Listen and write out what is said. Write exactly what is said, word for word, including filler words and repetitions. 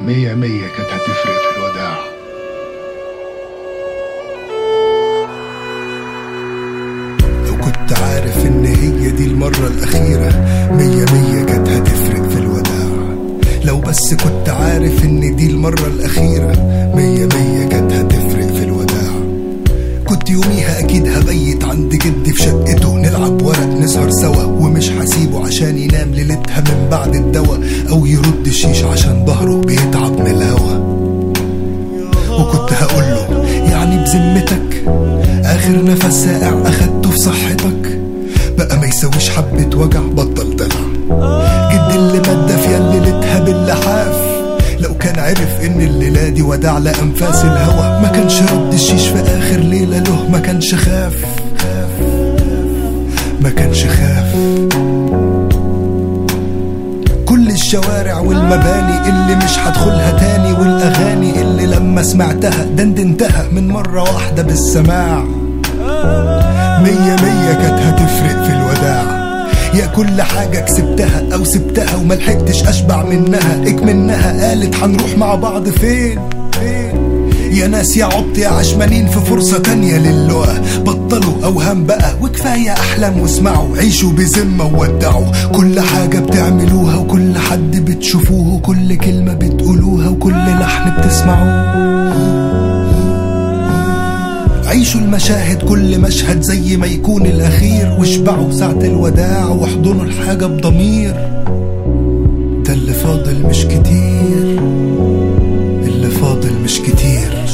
مية مية كانت هتفرق في الوداع. لو كنت عارف ان هي دي المرة الاخيرة مية مية كانت هتفرق في الوداع. لو بس كنت عارف ان دي المرة الاخيرة مية مية كانت هتفرق في الوداع. كنت يوميها اكيد هبيت عند جدي في شقته، نلعب ورق نسهر سوا، ومش هسيبه عشان ينام ليلتها من بعد الدوا، او يرد الشيش عشان ظهره بيتعب من الهوا. وكنت هقوله يعني بذمتك اخر نفس ساقع اخدته في صحتك، بقى ما يسويش حبة وجع بطل دلع. جدي اللي مادة في ليلتها باللحاف، لو كان عرف ان الليلة دي وداع لأنفاس الهوى ما كانش رد الشيش في اخر ليلة له، ما كانش خاف ما كانش خاف. كل الشوارع والمباني اللي مش هدخلها تاني، والاغاني اللي لما سمعتها دندنتها من مرة واحدة بالسماع. مية مية كانت هتفرق في الوداع. يا كل حاجة كسبتها او سبتها وملحقتش اشبع منها، اكمنها قالت هنروح مع بعض فين فين. يا ناس يا عبط يا عشمانين في فرصة تانية للقاء، بطلوا اوهام بقى وكفاية احلام واسمعوا، عيشوا بذمة وودعوا كل حاجة بتعملوها وكل حد بتشوفوه وكل كلمة بتقولوها وكل لحن بتسمعوه. عيشوا المشاهد كل مشهد زي ما يكون الأخير، واشبعوا ساعة الوداع واحضنوا الحاجة بضمير. ده اللي فاضل مش كتير، اللي فاضل مش كتير.